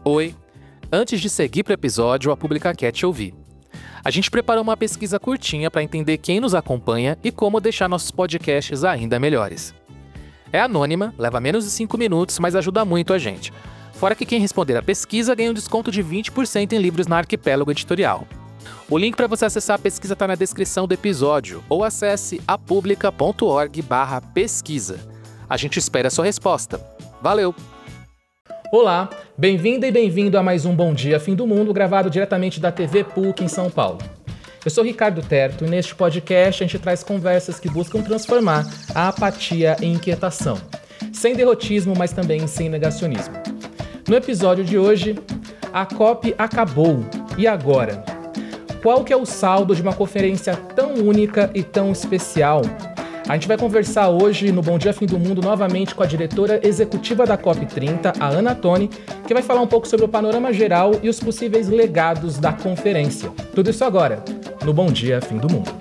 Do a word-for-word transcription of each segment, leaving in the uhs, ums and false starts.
Oi! Antes de seguir para o episódio, a Pública quer te ouvir. A gente preparou uma pesquisa curtinha para entender quem nos acompanha e como deixar nossos podcasts ainda melhores. É anônima, leva menos de cinco minutos, mas ajuda muito a gente. Fora que quem responder a pesquisa ganha um desconto de vinte por cento em livros na Arquipélago Editorial. O link para você acessar a pesquisa está na descrição do episódio ou acesse apublica ponto org barra pesquisa. A gente espera a sua resposta. Valeu! Olá, bem-vinda e bem-vindo a mais um Bom Dia Fim do Mundo, gravado diretamente da T V P U C em São Paulo. Eu sou Ricardo Terto e neste podcast a gente traz conversas que buscam transformar a apatia em inquietação, sem derrotismo, mas também sem negacionismo. No episódio de hoje, a COP acabou, e agora? Qual que é o saldo de uma conferência tão única e tão especial? A gente vai conversar hoje no Bom Dia Fim do Mundo novamente com a diretora executiva da COP trinta, a Ana Toni, que vai falar um pouco sobre o panorama geral e os possíveis legados da conferência. Tudo isso agora, no Bom Dia Fim do Mundo.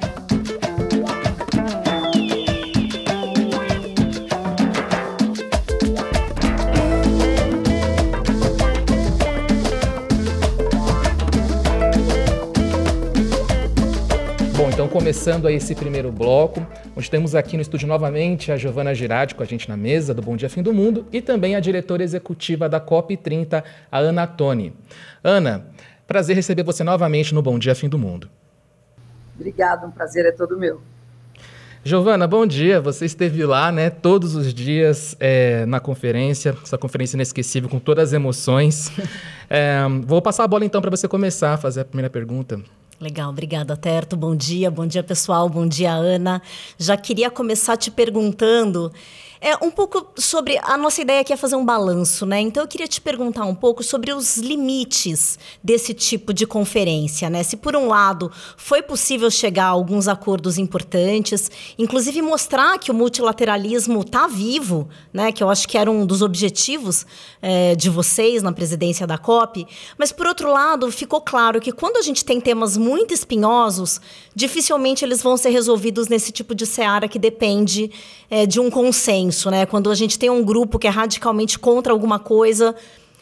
Então, começando aí esse primeiro bloco, onde temos aqui no estúdio novamente a Giovana Girardi com a gente na mesa do Bom Dia Fim do Mundo e também a diretora executiva da COP trinta, a Ana Toni. Ana, prazer receber você novamente no Bom Dia Fim do Mundo. Obrigada, um prazer é todo meu. Giovana, bom dia. Você esteve lá, né, todos os dias é, na conferência, essa conferência inesquecível com todas as emoções. É, vou passar a bola então para você começar a fazer a primeira pergunta. Legal, obrigada, Terto. Bom dia, bom dia, pessoal. Bom dia, Ana. Já queria começar te perguntando é, um pouco sobre... A nossa ideia aqui é fazer um balanço, né? Então, eu queria te perguntar um pouco sobre os limites desse tipo de conferência, né? Se, por um lado, foi possível chegar a alguns acordos importantes, inclusive mostrar que o multilateralismo está vivo, né? Que eu acho que era um dos objetivos é, de vocês na presidência da COP. Mas, por outro lado, ficou claro que quando a gente tem temas muito espinhosos, dificilmente eles vão ser resolvidos nesse tipo de seara que depende é, de um consenso. Né? Quando a gente tem um grupo que é radicalmente contra alguma coisa,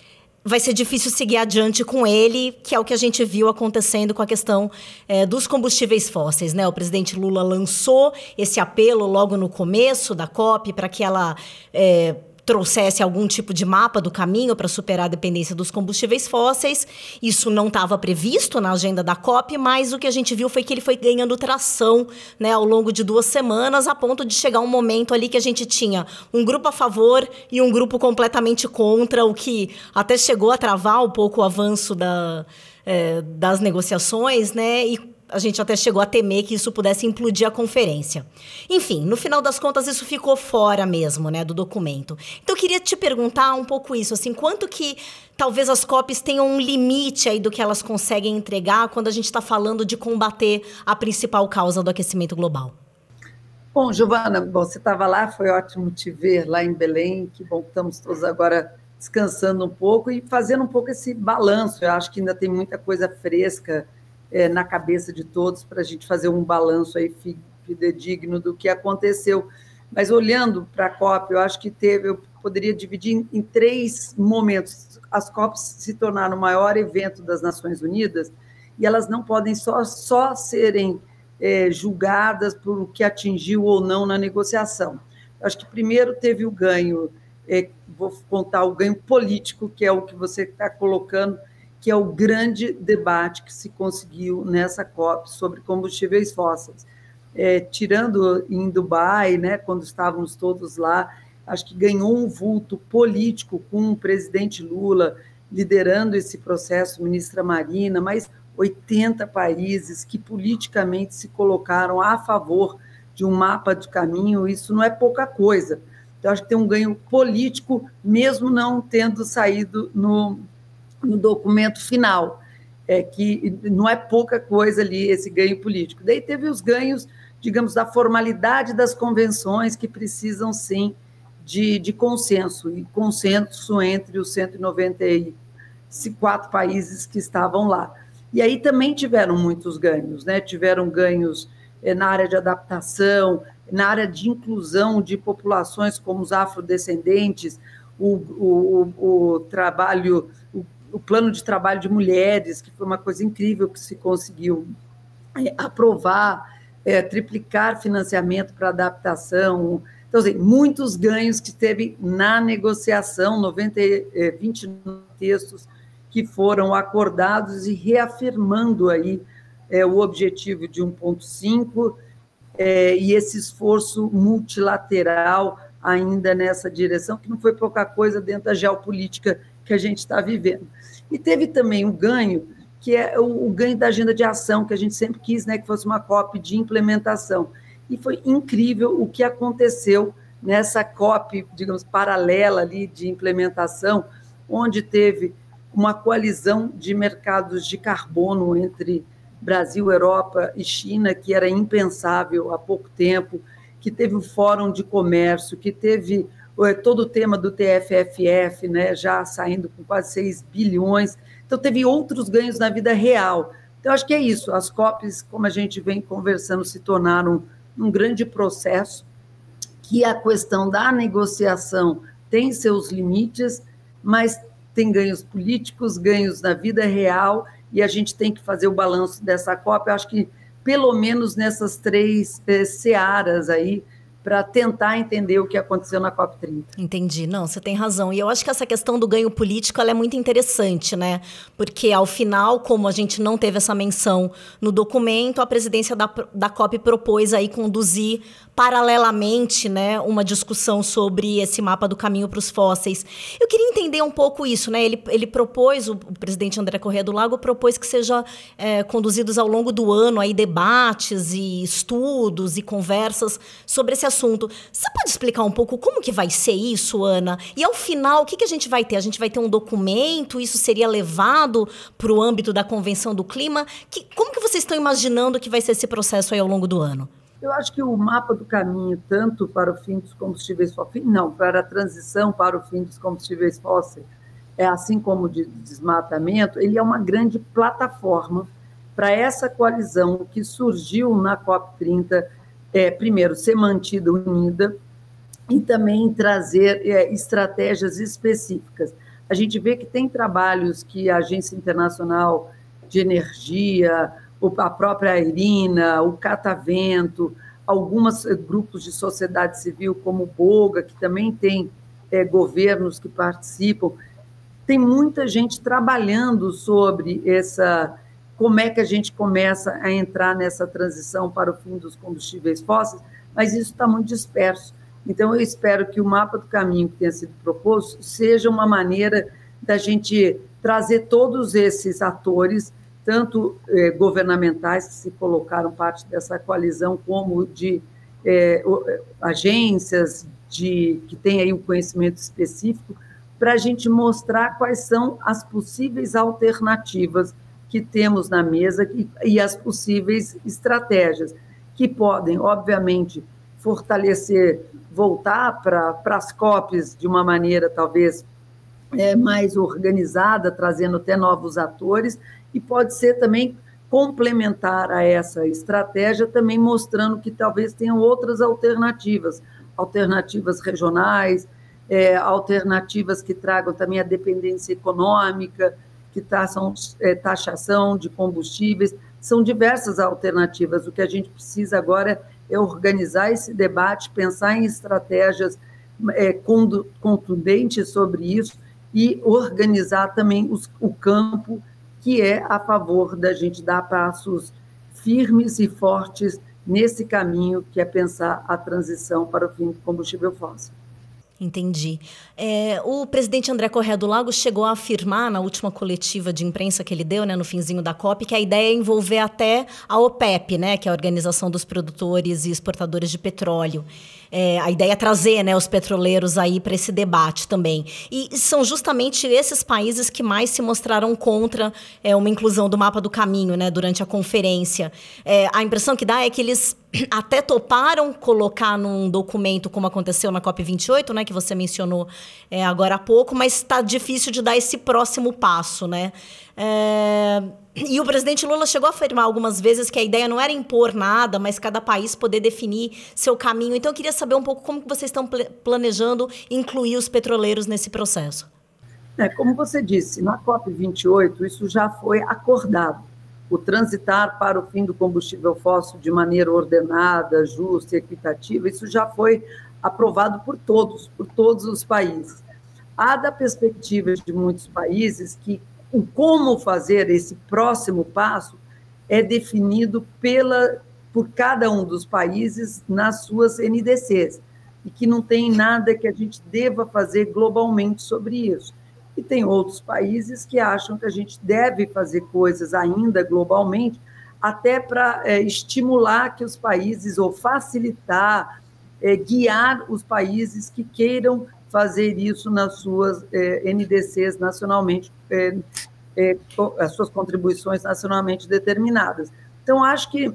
vai ser difícil seguir adiante com ele, que é o que a gente viu acontecendo com a questão é, dos combustíveis fósseis. Né? O presidente Lula lançou esse apelo logo no começo da COP para que ela... É, trouxesse algum tipo de mapa do caminho para superar a dependência dos combustíveis fósseis. Isso não estava previsto na agenda da COP, mas o que a gente viu foi que ele foi ganhando tração, né, ao longo de duas semanas, a ponto de chegar um momento ali que a gente tinha um grupo a favor e um grupo completamente contra, o que até chegou a travar um pouco o avanço da, é, das negociações, né, e a gente até chegou a temer que isso pudesse implodir a conferência. Enfim, no final das contas, isso ficou fora mesmo, né, do documento. Então, eu queria te perguntar um pouco isso, assim, quanto que talvez as COPs tenham um limite aí do que elas conseguem entregar quando a gente está falando de combater a principal causa do aquecimento global? Bom, Giovana, bom, você estava lá, foi ótimo te ver lá em Belém, que bom que estamos todos agora descansando um pouco e fazendo um pouco esse balanço. Eu acho que ainda tem muita coisa fresca É, na cabeça de todos, para a gente fazer um balanço aí fidedigno do que aconteceu. Mas olhando para a COP, eu acho que teve, eu poderia dividir em, em três momentos. As COPs se tornaram o maior evento das Nações Unidas e elas não podem só, só serem é, julgadas por o que atingiu ou não na negociação. Eu acho que primeiro teve o ganho, é, vou contar o ganho político, que é o que você está colocando, que é o grande debate que se conseguiu nessa COP sobre combustíveis fósseis. É, tirando em Dubai, né, quando estávamos todos lá, acho que ganhou um vulto político com o presidente Lula liderando esse processo, ministra Marina, mas oitenta países que politicamente se colocaram a favor de um mapa de caminho, isso não é pouca coisa. Então, acho que tem um ganho político, mesmo não tendo saído no... no documento final, é, que não é pouca coisa ali esse ganho político. Daí teve os ganhos, digamos, da formalidade das convenções, que precisam, sim, de, de consenso, e consenso entre os cento e noventa e quatro países que estavam lá. E aí também tiveram muitos ganhos, né? Tiveram ganhos é, na área de adaptação, na área de inclusão de populações como os afrodescendentes, o, o, o trabalho... O, o plano de trabalho de mulheres, que foi uma coisa incrível que se conseguiu é, aprovar, é, triplicar financiamento para adaptação. Então, assim, muitos ganhos que teve na negociação, noventa, é, vinte e nove textos que foram acordados e reafirmando aí é, o objetivo de um ponto cinco é, e esse esforço multilateral ainda nessa direção, que não foi pouca coisa dentro da geopolítica que a gente está vivendo. E teve também um ganho, que é o, o ganho da agenda de ação, que a gente sempre quis, né, que fosse uma COP de implementação. E foi incrível o que aconteceu nessa COP, digamos, paralela ali de implementação, onde teve uma coalizão de mercados de carbono entre Brasil, Europa e China, que era impensável há pouco tempo, que teve o Fórum de Comércio, que teve todo o tema do T F F F, né, já saindo com quase seis bilhões. Então, teve outros ganhos na vida real. Então, acho que é isso. As COPs, como a gente vem conversando, se tornaram um grande processo, que a questão da negociação tem seus limites, mas tem ganhos políticos, ganhos na vida real, e a gente tem que fazer o balanço dessa COP. Eu acho que, pelo menos nessas três eh, searas aí, para tentar entender o que aconteceu na COP trinta. Entendi. Não, você tem razão. E eu acho que essa questão do ganho político ela é muito interessante, né? Porque, ao final, como a gente não teve essa menção no documento, a presidência da, da COP propôs aí conduzir paralelamente, né, uma discussão sobre esse mapa do caminho para os fósseis. Eu queria entender um pouco isso, né? Ele, ele propôs, o, o presidente André Corrêa do Lago propôs que seja é, conduzidos ao longo do ano aí debates e estudos e conversas sobre esse assunto. Você pode explicar um pouco como que vai ser isso, Ana? E ao final, o que, que a gente vai ter? A gente vai ter um documento? Isso seria levado para o âmbito da Convenção do Clima? Que, como que vocês estão imaginando que vai ser esse processo aí ao longo do ano? Eu acho que o mapa do caminho, tanto para o fim dos combustíveis fósseis, não, para a transição para o fim dos combustíveis fósseis, é, assim como o de desmatamento, ele é uma grande plataforma para essa coalizão que surgiu na COP trinta, é, primeiro, ser mantida unida e também trazer é, estratégias específicas. A gente vê que tem trabalhos que a Agência Internacional de Energia, a própria IRINA, o Catavento, alguns grupos de sociedade civil, como o BOGA, que também tem é, governos que participam. Tem muita gente trabalhando sobre essa, como é que a gente começa a entrar nessa transição para o fim dos combustíveis fósseis, mas isso está muito disperso. Então, eu espero que o mapa do caminho que tenha sido proposto seja uma maneira da gente trazer todos esses atores, tanto eh, governamentais, que se colocaram parte dessa coalizão, como de eh, agências de, que têm aí um conhecimento específico, para a gente mostrar quais são as possíveis alternativas que temos na mesa e, e as possíveis estratégias, que podem, obviamente, fortalecer, voltar para as COPs de uma maneira, talvez, é, mais organizada, trazendo até novos atores, e pode ser também complementar a essa estratégia, também mostrando que talvez tenham outras alternativas, alternativas regionais, é, alternativas que tragam também a dependência econômica, que taxam, é, taxação de combustíveis, são diversas alternativas. O que a gente precisa agora é organizar esse debate, pensar em estratégias é, contundentes sobre isso e organizar também os, o campo que é a favor da gente dar passos firmes e fortes nesse caminho que é pensar a transição para o fim do combustível fóssil. Entendi. É, o presidente André Corrêa do Lago chegou a afirmar na última coletiva de imprensa que ele deu, né, no finzinho da COP, que a ideia é envolver até a OPEP, né, que é a Organização dos Produtores e Exportadores de Petróleo. É, a ideia é trazer, né, os petroleiros aí para esse debate também. E são justamente esses países que mais se mostraram contra é, uma inclusão do mapa do caminho, né, durante a conferência. É, a impressão que dá é que eles até toparam colocar num documento, como aconteceu na COP vinte e oito, né, que você mencionou é, agora há pouco, mas está difícil de dar esse próximo passo, né? É... E o presidente Lula chegou a afirmar algumas vezes que a ideia não era impor nada, mas cada país poder definir seu caminho. Então, eu queria saber um pouco como que vocês estão planejando incluir os petroleiros nesse processo. É, como você disse, na COP vinte e oito, isso já foi acordado. O transitar para o fim do combustível fóssil de maneira ordenada, justa e equitativa, isso já foi aprovado por todos, por todos os países. Há da perspectiva de muitos países que o como fazer esse próximo passo é definido pela, por cada um dos países nas suas N D Cs, e que não tem nada que a gente deva fazer globalmente sobre isso. E tem outros países que acham que a gente deve fazer coisas ainda globalmente, até para é, estimular que os países, ou facilitar, é, guiar os países que queiram fazer isso nas suas é, N D Cs nacionalmente, é, é, as suas contribuições nacionalmente determinadas. Então, acho que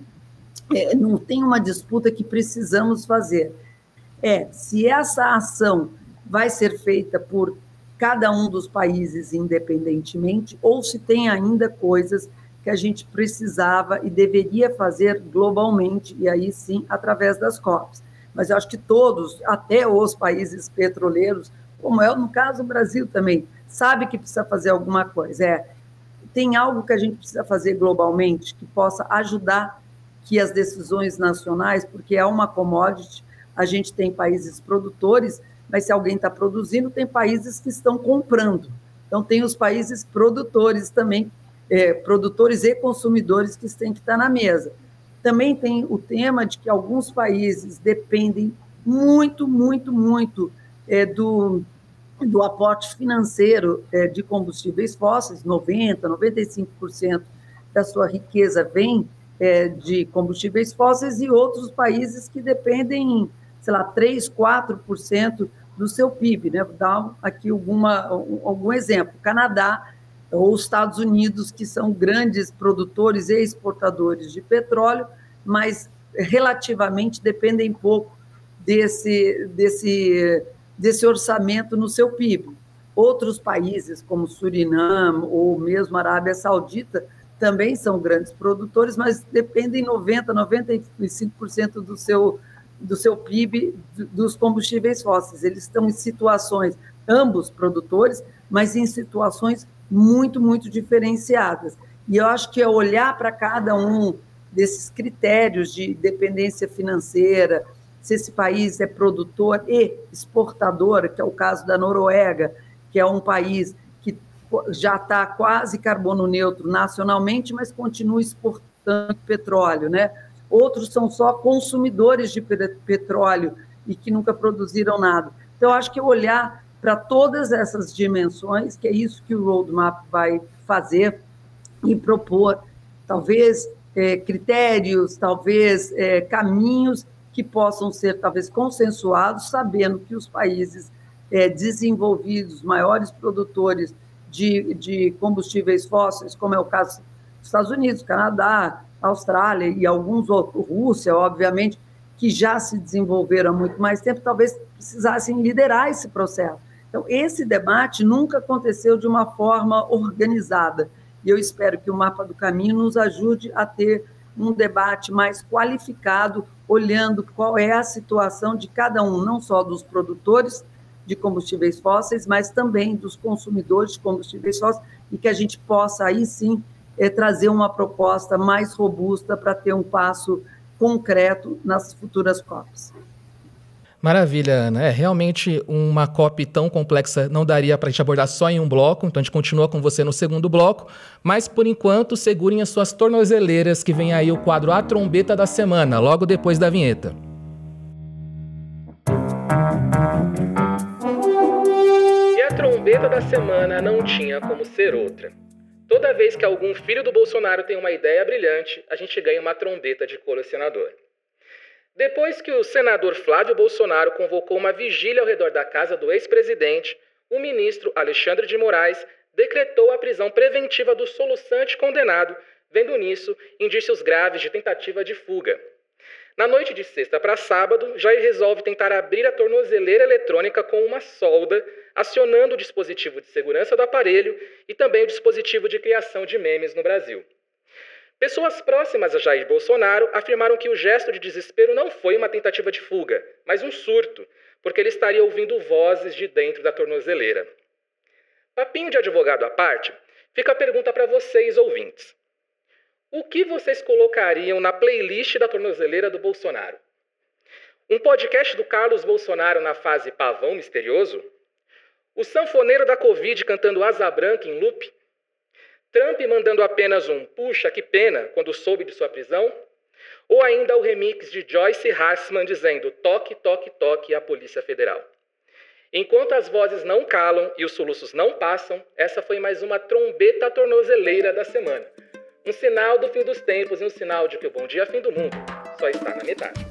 é, não tem uma disputa que precisamos fazer. É, se essa ação vai ser feita por cada um dos países independentemente, ou se tem ainda coisas que a gente precisava e deveria fazer globalmente, e aí sim, através das COPs. Mas eu acho que todos, até os países petroleiros, como é no caso do Brasil também, sabe que precisa fazer alguma coisa. É, tem algo que a gente precisa fazer globalmente que possa ajudar que as decisões nacionais, porque é uma commodity, a gente tem países produtores, mas se alguém está produzindo, tem países que estão comprando. Então, tem os países produtores também, é, produtores e consumidores que têm que estar na mesa. Também tem o tema de que alguns países dependem muito, muito, muito é, do, do aporte financeiro é, de combustíveis fósseis, noventa por cento, noventa e cinco por cento da sua riqueza vem é, de combustíveis fósseis, e outros países que dependem, sei lá, três, quatro por cento do seu P I B, né? Vou dar aqui alguma, algum exemplo. Canadá ou Estados Unidos, que são grandes produtores e exportadores de petróleo, mas relativamente dependem pouco desse, desse, desse orçamento no seu P I B. Outros países, como Suriname ou mesmo Arábia Saudita, também são grandes produtores, mas dependem noventa por cento, noventa e cinco por cento do seu do seu P I B dos combustíveis fósseis. Eles estão em situações, ambos produtores, mas em situações muito, muito diferenciadas. E eu acho que é olhar para cada um desses critérios de dependência financeira, se esse país é produtor e exportador, que é o caso da Noruega, que é um país que já está quase carbono neutro nacionalmente, mas continua exportando petróleo, né? Outros são só consumidores de petróleo e que nunca produziram nada. Então, acho que olhar para todas essas dimensões, que é isso que o Roadmap vai fazer, e propor, talvez, é, critérios, talvez, é, caminhos que possam ser, talvez, consensuados, sabendo que os países é, desenvolvidos, maiores produtores de, de combustíveis fósseis, como é o caso dos Estados Unidos, Canadá, Austrália e alguns outros, Rússia, obviamente, que já se desenvolveram há muito mais tempo, talvez precisassem liderar esse processo. Então, esse debate nunca aconteceu de uma forma organizada, e eu espero que o Mapa do Caminho nos ajude a ter um debate mais qualificado, olhando qual é a situação de cada um, não só dos produtores de combustíveis fósseis, mas também dos consumidores de combustíveis fósseis, e que a gente possa, aí sim, é, trazer uma proposta mais robusta para ter um passo concreto nas futuras COPs. Maravilha, Ana. É realmente uma COP tão complexa não daria para a gente abordar só em um bloco, então a gente continua com você no segundo bloco, mas por enquanto segurem as suas tornozeleiras que vem aí o quadro A Trombeta da Semana, logo depois da vinheta. E a trombeta da semana não tinha como ser outra. Toda vez que algum filho do Bolsonaro tem uma ideia brilhante, a gente ganha uma trombeta de colecionador. Depois que o senador Flávio Bolsonaro convocou uma vigília ao redor da casa do ex-presidente, o ministro Alexandre de Moraes decretou a prisão preventiva do soluçante condenado, vendo nisso indícios graves de tentativa de fuga. Na noite de sexta para sábado, Jair resolve tentar abrir a tornozeleira eletrônica com uma solda, acionando o dispositivo de segurança do aparelho e também o dispositivo de criação de memes no Brasil. Pessoas próximas a Jair Bolsonaro afirmaram que o gesto de desespero não foi uma tentativa de fuga, mas um surto, porque ele estaria ouvindo vozes de dentro da tornozeleira. Papinho de advogado à parte, fica a pergunta para vocês, ouvintes. O que vocês colocariam na playlist da tornozeleira do Bolsonaro? Um podcast do Carlos Bolsonaro na fase pavão misterioso? O sanfoneiro da Covid cantando Asa Branca em loop? Trump mandando apenas um puxa que pena quando soube de sua prisão? Ou ainda o remix de Joyce Hassman dizendo toque, toque, toque à Polícia Federal? Enquanto as vozes não calam e os soluços não passam, essa foi mais uma trombeta tornozeleira da semana. Um sinal do fim dos tempos e um sinal de que o bom dia fim do mundo só está na metade.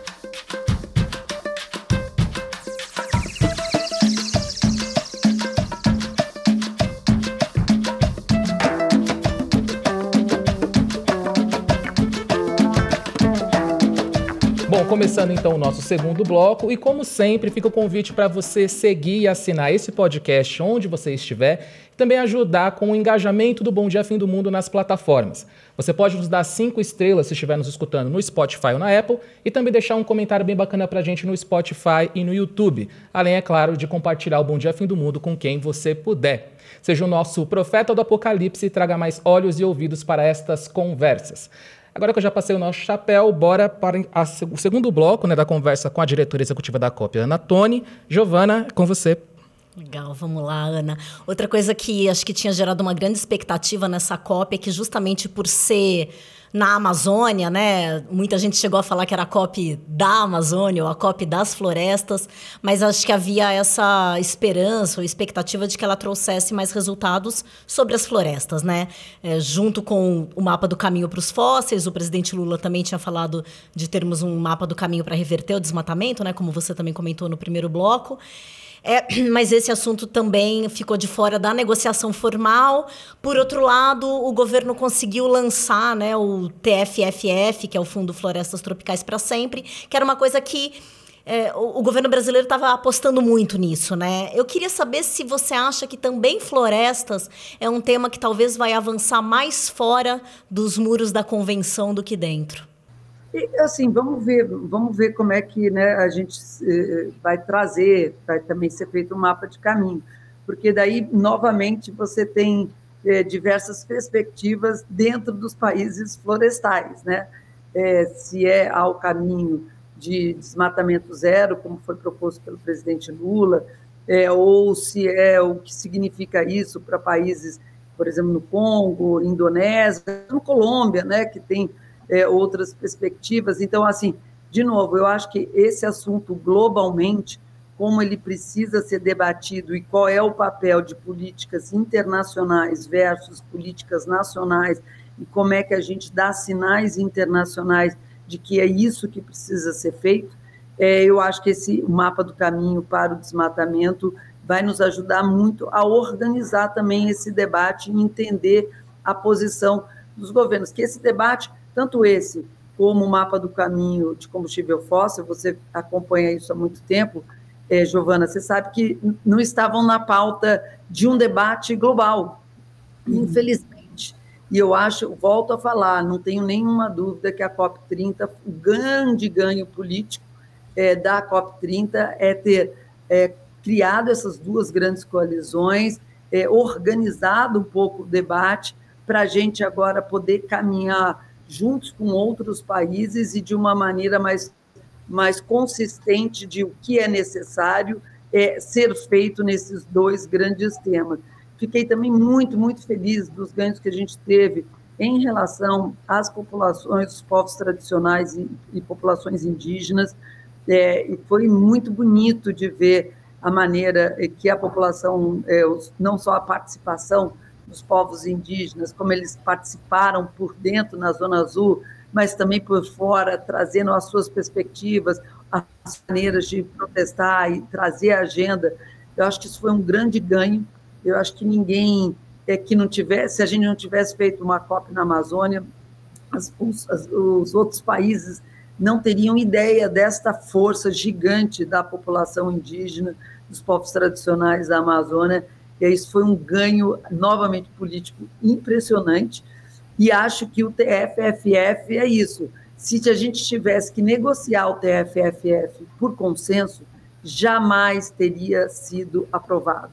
Bom, começando então o nosso segundo bloco e como sempre fica o convite para você seguir e assinar esse podcast onde você estiver e também ajudar com o engajamento do Bom Dia Fim do Mundo nas plataformas. Você pode nos dar cinco estrelas se estiver nos escutando no Spotify ou na Apple e também deixar um comentário bem bacana para a gente no Spotify e no YouTube, além, é claro, de compartilhar o Bom Dia Fim do Mundo com quem você puder. Seja o nosso profeta do apocalipse e traga mais olhos e ouvidos para estas conversas. Agora que eu já passei o nosso chapéu, bora para a, o segundo bloco, né, da conversa com a diretora executiva da C O P, Ana Toni. Giovana, com você. Legal, vamos lá, Ana. Outra coisa que acho que tinha gerado uma grande expectativa nessa C O P é que justamente por ser na Amazônia, né, muita gente chegou a falar que era a C O P da Amazônia ou a C O P das florestas, mas acho que havia essa esperança ou expectativa de que ela trouxesse mais resultados sobre as florestas, né? É, junto com o mapa do caminho para os fósseis, o presidente Lula também tinha falado de termos um mapa do caminho para reverter o desmatamento, né, como você também comentou no primeiro bloco. É, mas esse assunto também ficou de fora da negociação formal. Por outro lado, o governo conseguiu lançar, né, o T F F F, que é o Fundo Florestas Tropicais para Sempre, que era uma coisa que é, o, o governo brasileiro estava apostando muito nisso, né? Eu queria saber se você acha que também florestas é um tema que talvez vai avançar mais fora dos muros da convenção do que dentro. E, assim, vamos ver, vamos ver como é que, né, a gente eh, vai trazer, vai também ser feito um mapa de caminho, porque daí, novamente, você tem eh, diversas perspectivas dentro dos países florestais, né? Eh, se é ao caminho de desmatamento zero, como foi proposto pelo presidente Lula, eh, ou se é o que significa isso para países, por exemplo, no Congo, Indonésia, no Colômbia, né, que tem É, outras perspectivas. Então, assim, de novo, eu acho que esse assunto globalmente, como ele precisa ser debatido e qual é o papel de políticas internacionais versus políticas nacionais e como é que a gente dá sinais internacionais de que é isso que precisa ser feito, é, eu acho que esse mapa do caminho para o desmatamento vai nos ajudar muito a organizar também esse debate e entender a posição dos governos, que esse debate tanto esse como o mapa do caminho de combustível fóssil, você acompanha isso há muito tempo, é, Giovana, você sabe que não estavam na pauta de um debate global, uhum. Infelizmente. E eu acho, volto a falar, não tenho nenhuma dúvida que a COP trinta, o grande ganho político é, da COP trinta é ter é, criado essas duas grandes coalizões, é, organizado um pouco o debate para a gente agora poder caminhar juntos com outros países e de uma maneira mais, mais consistente de o que é necessário é, ser feito nesses dois grandes temas. Fiquei também muito, muito feliz dos ganhos que a gente teve em relação às populações, os povos tradicionais e, e populações indígenas, é, e foi muito bonito de ver a maneira que a população, é, não só a participação dos povos indígenas, como eles participaram por dentro na Zona Azul, mas também por fora, trazendo as suas perspectivas, as maneiras de protestar e trazer a agenda. Eu acho que isso foi um grande ganho. Eu acho que ninguém é, que não tivesse, se a gente não tivesse feito uma COP na Amazônia, as, os, as, os outros países não teriam ideia desta força gigante da população indígena, dos povos tradicionais da Amazônia. E isso foi um ganho, novamente, político impressionante, e acho que o T F F F é isso. Se a gente tivesse que negociar o T F F F por consenso, jamais teria sido aprovado.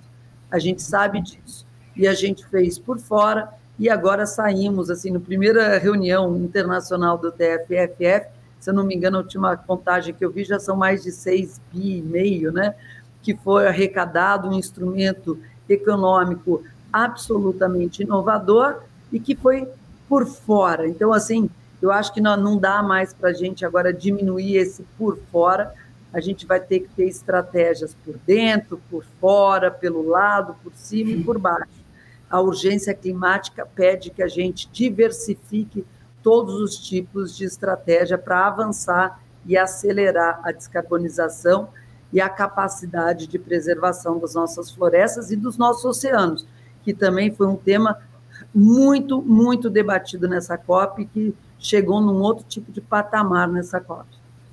A gente sabe disso. E a gente fez por fora, e agora saímos, assim, na primeira reunião internacional do T F F F, se eu não me engano, a última contagem que eu vi já são mais de seis bi e meio, né? Que foi arrecadado um instrumento econômico absolutamente inovador e que foi por fora. Então, assim, eu acho que não, não dá mais para a gente agora diminuir esse por fora, a gente vai ter que ter estratégias por dentro, por fora, pelo lado, por cima e por baixo. A urgência climática pede que a gente diversifique todos os tipos de estratégia para avançar e acelerar a descarbonização e a capacidade de preservação das nossas florestas e dos nossos oceanos, que também foi um tema muito, muito debatido nessa COP e que chegou num outro tipo de patamar nessa COP.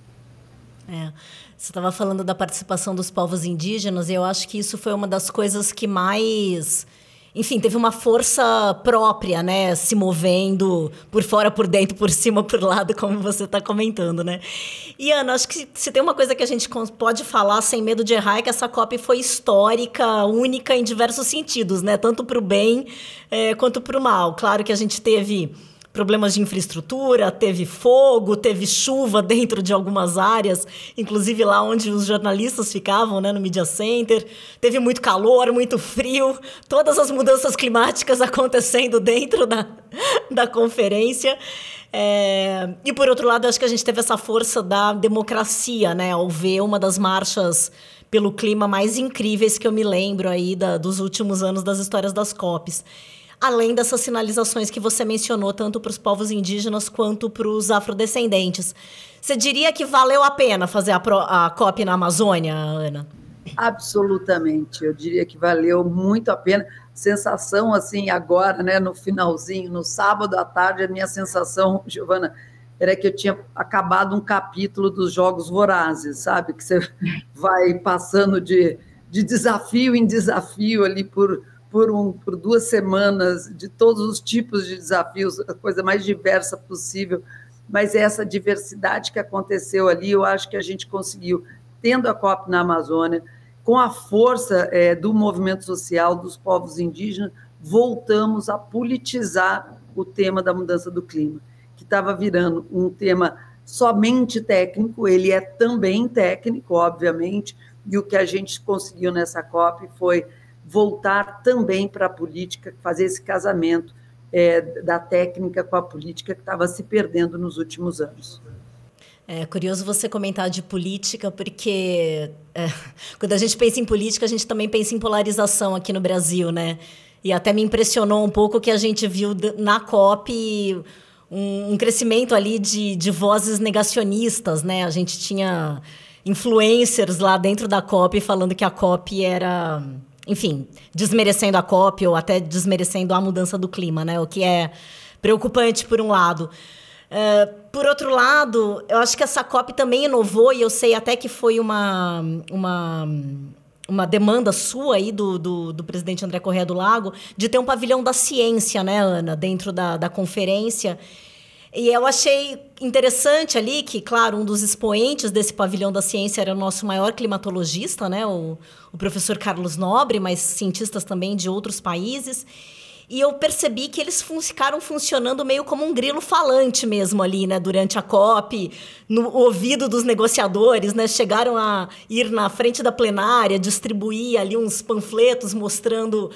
É, você estava falando da participação dos povos indígenas, e eu acho que isso foi uma das coisas que mais... Enfim, teve uma força própria, né? Se movendo por fora, por dentro, por cima, por lado, como você está comentando, né? E, Ana, acho que se tem uma coisa que a gente pode falar sem medo de errar é que essa COP foi histórica, única em diversos sentidos, né? Tanto para o bem é, quanto para o mal. Claro que a gente teve problemas de infraestrutura, teve fogo, teve chuva dentro de algumas áreas, inclusive lá onde os jornalistas ficavam, né, no Media Center. Teve muito calor, muito frio, todas as mudanças climáticas acontecendo dentro da, da conferência. É, e, por outro lado, acho que a gente teve essa força da democracia, né, ao ver uma das marchas pelo clima mais incríveis que eu me lembro aí da, dos últimos anos das histórias das COPs. Além dessas sinalizações que você mencionou, tanto para os povos indígenas quanto para os afrodescendentes. Você diria que valeu a pena fazer a, Pro, a COP na Amazônia, Ana? Absolutamente, eu diria que valeu muito a pena. Sensação, assim, agora, né, no finalzinho, no sábado à tarde, a minha sensação, Giovana, era que eu tinha acabado um capítulo dos Jogos Vorazes, sabe? Que você vai passando de, de desafio em desafio ali por... Por, um, por duas semanas, de todos os tipos de desafios, a coisa mais diversa possível, mas essa diversidade que aconteceu ali, eu acho que a gente conseguiu, tendo a COP na Amazônia, com a força é, do movimento social, dos povos indígenas, voltamos a politizar o tema da mudança do clima, que estava virando um tema somente técnico, ele é também técnico, obviamente, e o que a gente conseguiu nessa COP foi voltar também para a política, fazer esse casamento é, da técnica com a política que estava se perdendo nos últimos anos. É curioso você comentar de política, porque é, quando a gente pensa em política, a gente também pensa em polarização aqui no Brasil, né? E até me impressionou um pouco que a gente viu na COP um, um crescimento ali de, de vozes negacionistas, né? A gente tinha influencers lá dentro da COP falando que a COP era... Enfim, desmerecendo a COP ou até desmerecendo a mudança do clima, né? O que é preocupante por um lado. Uh, por outro lado, eu acho que essa COP também inovou, e eu sei até que foi uma, uma, uma demanda sua aí do, do, do presidente André Corrêa do Lago, de ter um pavilhão da ciência, né, Ana, dentro da, da conferência. E eu achei interessante ali que, claro, um dos expoentes desse pavilhão da ciência era o nosso maior climatologista, né, o, o professor Carlos Nobre, mas cientistas também de outros países. E eu percebi que eles fun- ficaram funcionando meio como um grilo falante mesmo ali, né, durante a COP, no ouvido dos negociadores, né, chegaram a ir na frente da plenária, distribuir ali uns panfletos mostrando,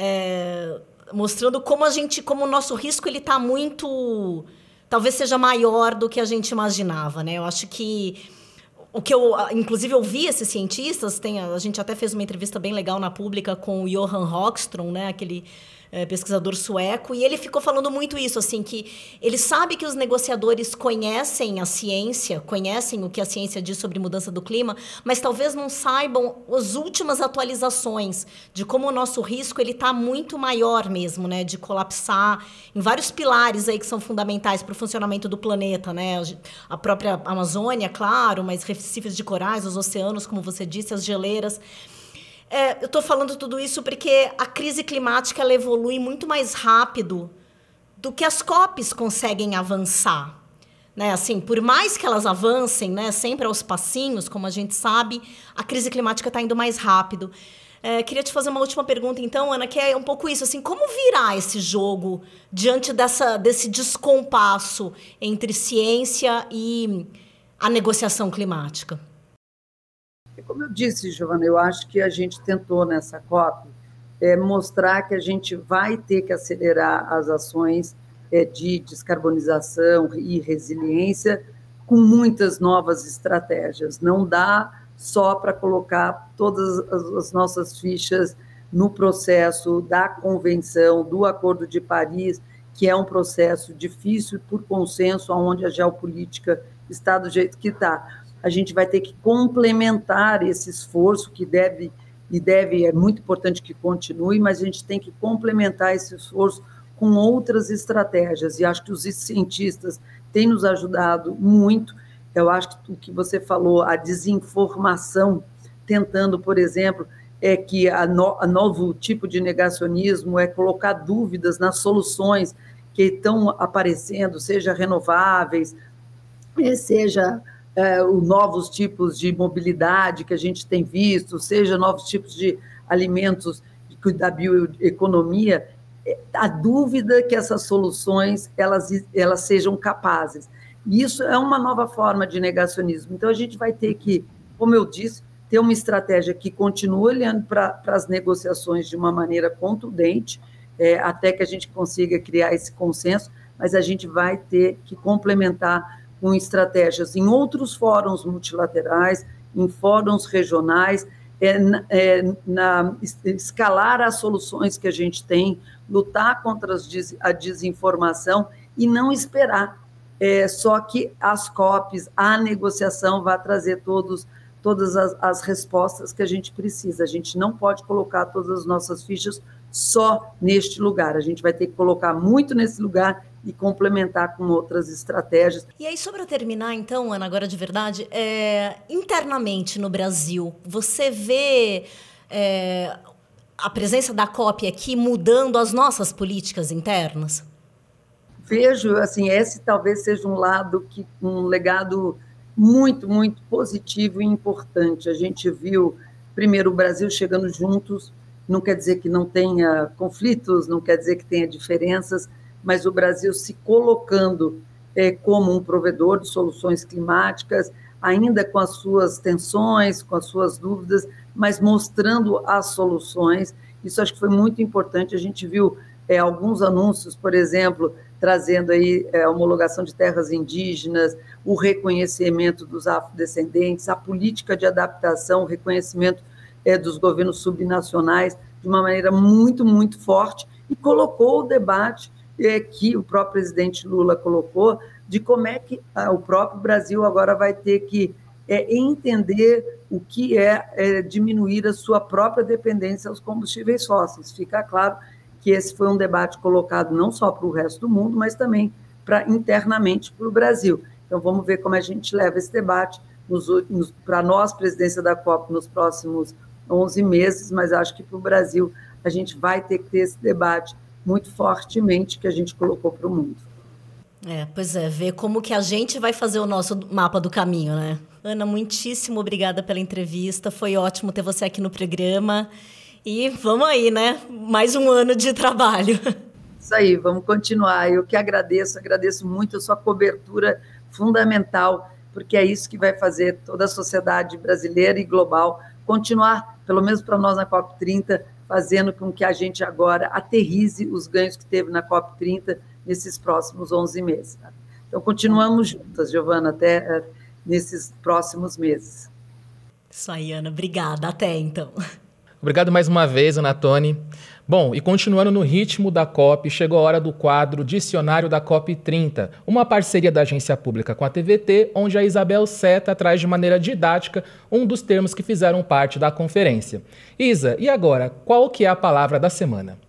é, mostrando como a gente, como o nosso risco ele está muito... talvez seja maior do que a gente imaginava, né? Eu acho que o que eu, inclusive, eu vi esses cientistas, tem, a gente até fez uma entrevista bem legal na Pública com o Johan Rockström, né? Aquele é, pesquisador sueco, e ele ficou falando muito isso, assim, que ele sabe que os negociadores conhecem a ciência, conhecem o que a ciência diz sobre mudança do clima, mas talvez não saibam as últimas atualizações de como o nosso risco ele está muito maior mesmo, né, de colapsar em vários pilares aí que são fundamentais para o funcionamento do planeta, né, a própria Amazônia, claro, mas recifes de corais, os oceanos, como você disse, as geleiras. É, eu estou falando tudo isso porque a crise climática ela evolui muito mais rápido do que as COPs conseguem avançar. Né? Assim, por mais que elas avancem, né, sempre aos passinhos, como a gente sabe, a crise climática está indo mais rápido. É, queria te fazer uma última pergunta, então, Ana, que é um pouco isso, assim, como virar esse jogo diante dessa, desse descompasso entre ciência e a negociação climática? Como eu disse, Giovana, eu acho que a gente tentou nessa COP é, mostrar que a gente vai ter que acelerar as ações é, de descarbonização e resiliência com muitas novas estratégias. Não dá só para colocar todas as nossas fichas no processo da convenção, do Acordo de Paris, que é um processo difícil por consenso, onde a geopolítica está do jeito que está. A gente vai ter que complementar esse esforço que deve, e deve, é muito importante que continue, mas a gente tem que complementar esse esforço com outras estratégias, e acho que os cientistas têm nos ajudado muito. Eu acho que o que você falou, a desinformação, tentando, por exemplo, é que a, no, a novo tipo de negacionismo é colocar dúvidas nas soluções que estão aparecendo, seja renováveis, seja é, os novos tipos de mobilidade que a gente tem visto, seja novos tipos de alimentos da bioeconomia, a dúvida que essas soluções elas, elas sejam capazes. E isso é uma nova forma de negacionismo. Então, a gente vai ter que, como eu disse, ter uma estratégia que continue olhando para as negociações de uma maneira contundente, é, até que a gente consiga criar esse consenso, mas a gente vai ter que complementar com estratégias em outros fóruns multilaterais, em fóruns regionais, é, é, na, escalar as soluções que a gente tem, lutar contra as, a desinformação e não esperar. É, só que as COPs, a negociação vai trazer todos, todas as, as respostas que a gente precisa. A gente não pode colocar todas as nossas fichas só neste lugar. A gente vai ter que colocar muito nesse lugar e complementar com outras estratégias. E aí, só para terminar, então, Ana, agora de verdade, é, internamente no Brasil, você vê é, a presença da COP aqui mudando as nossas políticas internas? Vejo, assim, esse talvez seja um lado, que, um legado muito, muito positivo e importante. A gente viu, primeiro, o Brasil chegando juntos, não quer dizer que não tenha conflitos, não quer dizer que tenha diferenças, mas o Brasil se colocando é, como um provedor de soluções climáticas, ainda com as suas tensões, com as suas dúvidas, mas mostrando as soluções. Isso acho que foi muito importante. A gente viu é, alguns anúncios, por exemplo, trazendo aí é, a homologação de terras indígenas, o reconhecimento dos afrodescendentes, a política de adaptação, o reconhecimento é, dos governos subnacionais, de uma maneira muito, muito forte, e colocou o debate é, que o próprio presidente Lula colocou, de como é que ah, o próprio Brasil agora vai ter que é, entender o que é, é diminuir a sua própria dependência aos combustíveis fósseis. Fica claro que esse foi um debate colocado não só para o resto do mundo, mas também para, internamente para o Brasil. Então, vamos ver como a gente leva esse debate para nós, presidência da COP, nos próximos onze meses, mas acho que para o Brasil a gente vai ter que ter esse debate muito fortemente que a gente colocou para o mundo. É, pois é, ver como que a gente vai fazer o nosso mapa do caminho, né? Ana, muitíssimo obrigada pela entrevista, foi ótimo ter você aqui no programa. E vamos aí, né? Mais um ano de trabalho. Isso aí, vamos continuar. Eu que agradeço, agradeço muito a sua cobertura fundamental, porque é isso que vai fazer toda a sociedade brasileira e global continuar, pelo menos para nós na COP trinta, fazendo com que a gente agora aterrize os ganhos que teve na COP trinta nesses próximos onze meses. Então, continuamos juntas, Giovana, até uh, nesses próximos meses. Isso aí, Ana. Obrigada. Até, então. Obrigado mais uma vez, Ana Toni. Bom, e continuando no ritmo da COP, chegou a hora do quadro Dicionário da COP trinta, uma parceria da agência pública com a T V T, onde a Isabel Seta traz de maneira didática um dos termos que fizeram parte da conferência. Isa, e agora, qual que é a palavra da semana?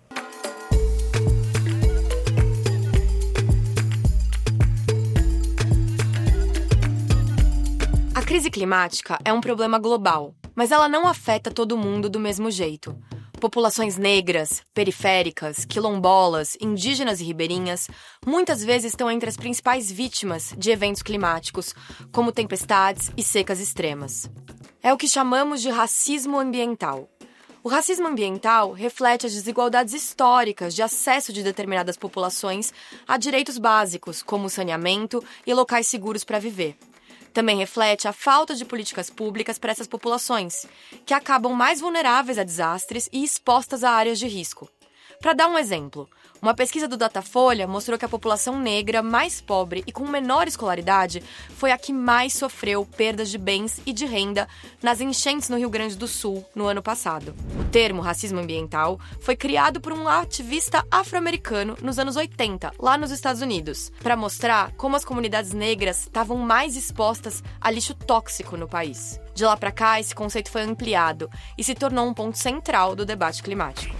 A crise climática é um problema global, mas ela não afeta todo mundo do mesmo jeito. Populações negras, periféricas, quilombolas, indígenas e ribeirinhas muitas vezes estão entre as principais vítimas de eventos climáticos, como tempestades e secas extremas. É o que chamamos de racismo ambiental. O racismo ambiental reflete as desigualdades históricas de acesso de determinadas populações a direitos básicos, como saneamento e locais seguros para viver. Também reflete a falta de políticas públicas para essas populações, que acabam mais vulneráveis a desastres e expostas a áreas de risco. Para dar um exemplo, uma pesquisa do Datafolha mostrou que a população negra mais pobre e com menor escolaridade foi a que mais sofreu perdas de bens e de renda nas enchentes no Rio Grande do Sul no ano passado. O termo racismo ambiental foi criado por um ativista afro-americano nos anos oitenta, lá nos Estados Unidos, para mostrar como as comunidades negras estavam mais expostas a lixo tóxico no país. De lá para cá, esse conceito foi ampliado e se tornou um ponto central do debate climático.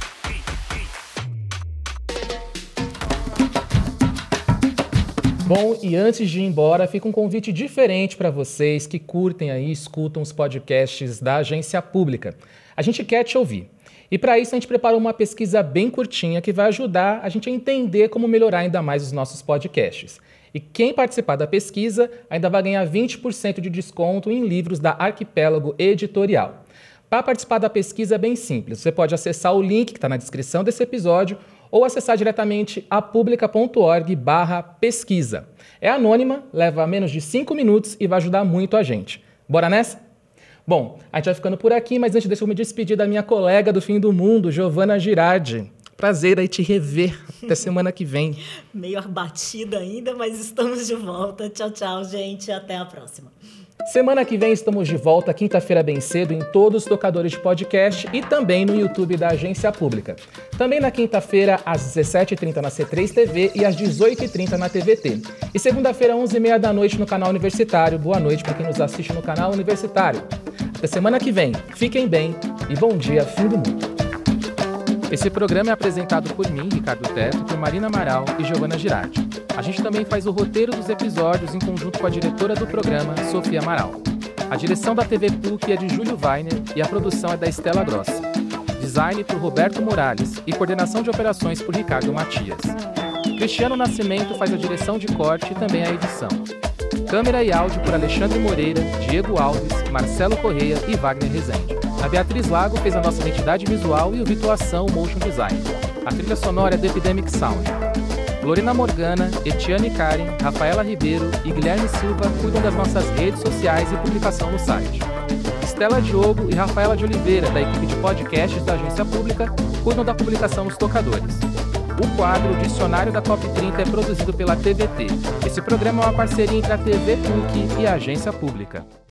Bom, e antes de ir embora, fica um convite diferente para vocês que curtem aí, escutam os podcasts da Agência Pública. A gente quer te ouvir. E para isso a gente preparou uma pesquisa bem curtinha que vai ajudar a gente a entender como melhorar ainda mais os nossos podcasts. E quem participar da pesquisa ainda vai ganhar vinte por cento de desconto em livros da Arquipélago Editorial. Para participar da pesquisa é bem simples. Você pode acessar o link que está na descrição desse episódio ou acessar diretamente apublica.org barra pesquisa. É anônima, leva menos de cinco minutos e vai ajudar muito a gente. Bora nessa? Bom, a gente vai ficando por aqui, mas antes deixa eu me despedir da minha colega do fim do mundo, Giovana Girardi. Prazer aí te rever. Até semana que vem. Meio abatida ainda, mas estamos de volta. Tchau, tchau, gente. Até a próxima. Semana que vem estamos de volta, quinta-feira bem cedo, em todos os tocadores de podcast e também no YouTube da Agência Pública. Também na quinta-feira, às dezessete e trinta na C três T V e às dezoito e trinta na T V T. E segunda-feira, onze e meia da noite no canal Universitário. Boa noite para quem nos assiste no canal Universitário. Até semana que vem. Fiquem bem e bom dia, fim do mundo. Esse programa é apresentado por mim, Ricardo Teto, por Marina Amaral e Giovana Girardi. A gente também faz o roteiro dos episódios em conjunto com a diretora do programa, Sofia Amaral. A direção da T V P U C é de Júlio Weiner e a produção é da Estela Grossi. Design por Roberto Morales e coordenação de operações por Ricardo Matias. Cristiano Nascimento faz a direção de corte e também a edição. Câmera e áudio por Alexandre Moreira, Diego Alves, Marcelo Correia e Wagner Rezende. A Beatriz Lago fez a nossa identidade visual e o Vituação Motion Design. A trilha sonora é do Epidemic Sound. Lorena Morgana, Etiane Karen, Rafaela Ribeiro e Guilherme Silva cuidam das nossas redes sociais e publicação no site. Estela Diogo e Rafaela de Oliveira, da equipe de podcasts da Agência Pública, cuidam da publicação nos tocadores. O quadro Dicionário da COP trinta é produzido pela T V T. Esse programa é uma parceria entre a T V P U C e a Agência Pública.